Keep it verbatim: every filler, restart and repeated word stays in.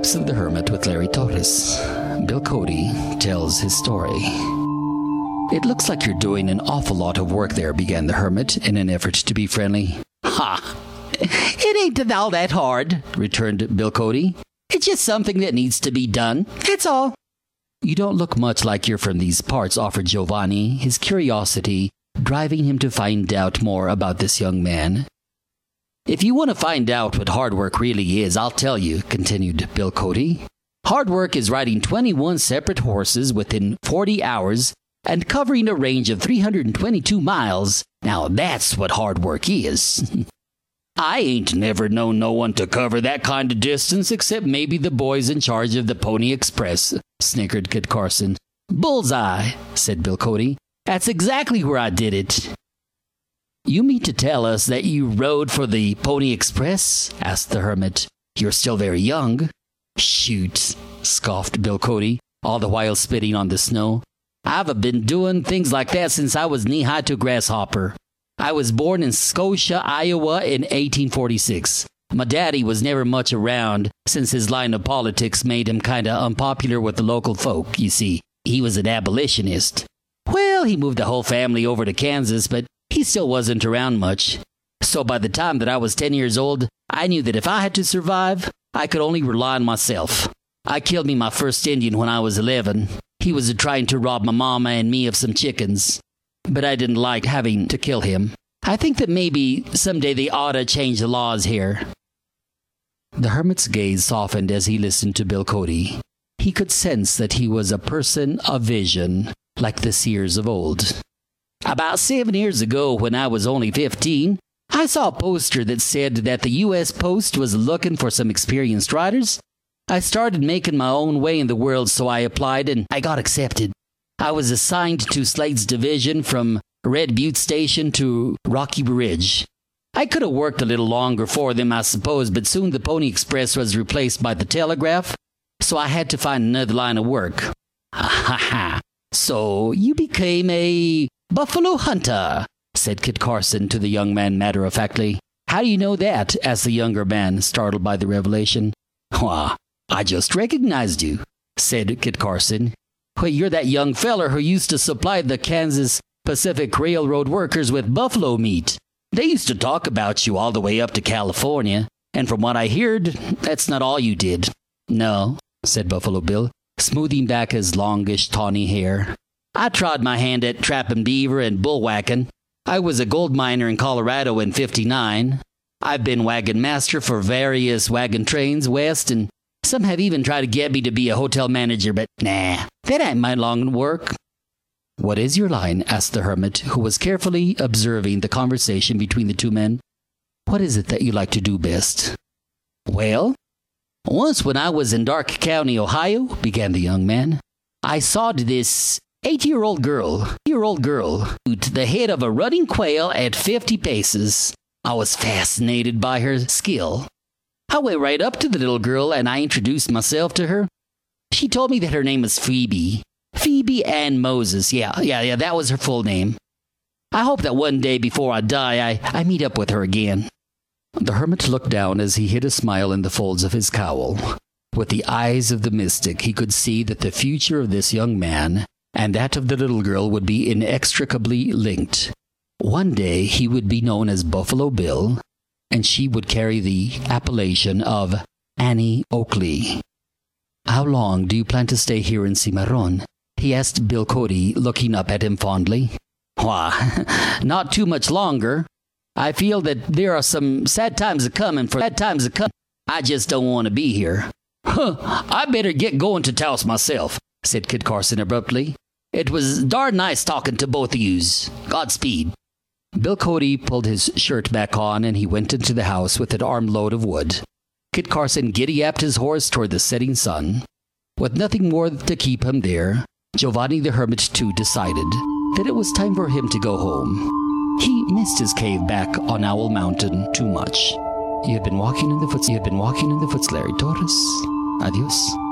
Lives of the Hermit with Larry Torres. Bill Cody tells his story. "It looks like you're doing an awful lot of work there," began the Hermit in an effort to be friendly. "Ha! It ain't all that hard," returned Bill Cody. "It's just something that needs to be done. That's all." "You don't look much like you're from these parts," offered Giovanni, his curiosity driving him to find out more about this young man. "If you want to find out what hard work really is, I'll tell you," continued Bill Cody. "Hard work is riding twenty-one separate horses within forty hours and covering a range of three hundred twenty-two miles. Now that's what hard work is." "I ain't never known no one to cover that kind of distance except maybe the boys in charge of the Pony Express," snickered Kit Carson. "Bullseye," said Bill Cody. "That's exactly where I did it." "You mean to tell us that you rode for the Pony Express?" asked the Hermit. "You're still very young." "Shoot," scoffed Bill Cody, all the while spitting on the snow. "I've been doing things like that since I was knee-high to a grasshopper. I was born in Scotia, Iowa in eighteen forty-six. My daddy was never much around since his line of politics made him kinda unpopular with the local folk, you see. He was an abolitionist. Well, he moved the whole family over to Kansas, but he still wasn't around much. So by the time that I was ten years old, I knew that if I had to survive, I could only rely on myself. I killed me my first Indian when I was eleven. He was trying to rob my mama and me of some chickens. But I didn't like having to kill him. I think that maybe someday they ought to change the laws here." The Hermit's gaze softened as he listened to Bill Cody. He could sense that he was a person of vision, like the seers of old. "About seven years ago, when I was only fifteen, I saw a poster that said that the U S Post was looking for some experienced riders. I started making my own way in the world, so I applied and I got accepted. I was assigned to Slade's division from Red Butte Station to Rocky Ridge. I could have worked a little longer for them, I suppose, but soon the Pony Express was replaced by the Telegraph, so I had to find another line of work." "Ha ha! So you became a buffalo hunter," said Kit Carson to the young man matter-of-factly. "How do you know that?" asked the younger man, startled by the revelation. "Why, I just recognized you," said Kit Carson. "Well, you're that young feller who used to supply the Kansas Pacific Railroad workers with buffalo meat. They used to talk about you all the way up to California, and from what I heard, that's not all you did." "No," said Buffalo Bill, smoothing back his longish, tawny hair. "I tried my hand at trapping beaver and bullwhacking. I was a gold miner in Colorado in fifty-nine. I've been wagon master for various wagon trains west, and some have even tried to get me to be a hotel manager, but nah, that ain't my long work." "What is your line?" asked the Hermit, who was carefully observing the conversation between the two men. "What is it that you like to do best?" "Well, once when I was in Dark County, Ohio," began the young man, "I sawed this eight-year-old girl, year-old girl, to the head of a running quail at fifty paces. I was fascinated by her skill. I went right up to the little girl and I introduced myself to her. She told me that her name was Phoebe. Phoebe Ann Moses. Yeah, yeah, yeah, that was her full name. I hope that one day before I die, I, I meet up with her again." The Hermit looked down as he hid a smile in the folds of his cowl. With the eyes of the mystic, he could see that the future of this young man and that of the little girl would be inextricably linked. One day he would be known as Buffalo Bill, and she would carry the appellation of Annie Oakley. "How long do you plan to stay here in Cimarron?" he asked Bill Cody, looking up at him fondly. "Why, not too much longer. I feel that there are some sad times a-coming for sad times a-coming. I just don't want to be here." "Huh, I better get going to Taos myself," said Kit Carson abruptly. "It was darn nice talking to both of yous. Godspeed." Bill Cody pulled his shirt back on and he went into the house with an armload of wood. Kit Carson giddy-yapped his horse toward the setting sun. With nothing more to keep him there, Giovanni the Hermit too decided that it was time for him to go home. He missed his cave back on Owl Mountain too much. You had been walking in the foot. You had been walking in the footsteps, Larry Torres. Adios.